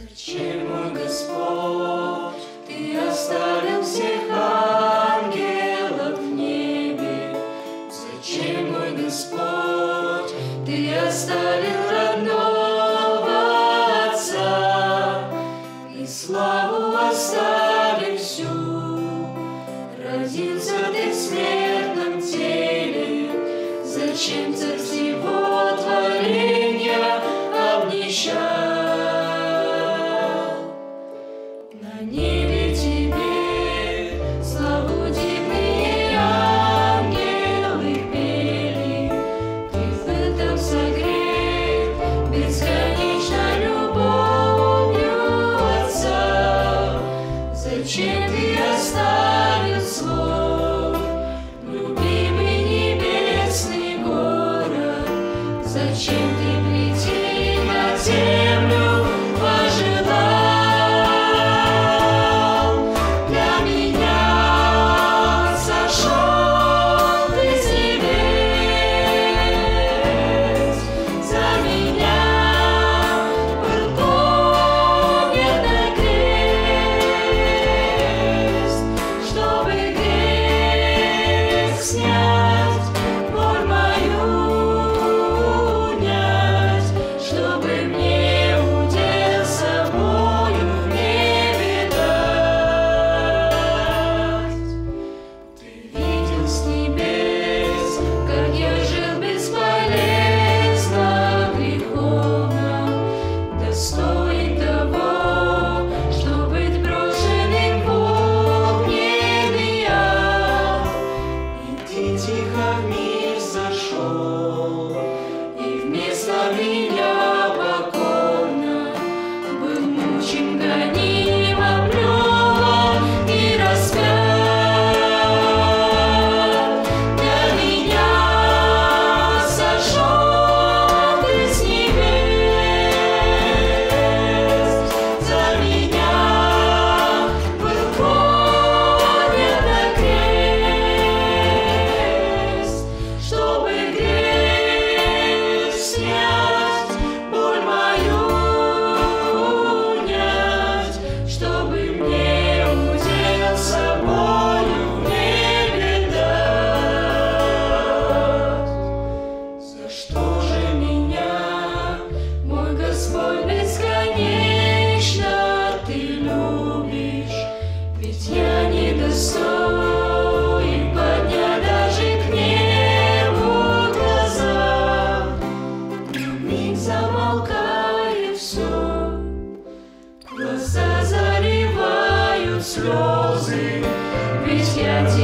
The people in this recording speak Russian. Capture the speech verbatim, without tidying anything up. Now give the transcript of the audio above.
Зачем, мой Господь, Ты оставил всех ангелов в небе? Зачем, мой Господь, Ты оставил родного Отца и славу оставил всю? Родился Ты в смертном теле, зачем Царь всего творения обнищал? На небе Тебе славу дивные ангелы пели. Ты в этом согрет бесконечной любовью Отца. Зачем Ты оставил свой любимый небесный город? Зачем Ты прийти на землю пожелал? Тихо в мир зашел, и вместо меня покорно был мучим, гоним, оплеван и распят. Для меня сошел Ты с небес, за меня был поднят на крест. Чтобы грех снять, боль мою унять, чтобы мне удел собою в небе дать. За что же меня, мой Господь, бесконечно Ты любишь? Ведь я недостоин поднять даже к небу глаза. На миг замолкает все, глаза заливают слезы, ведь я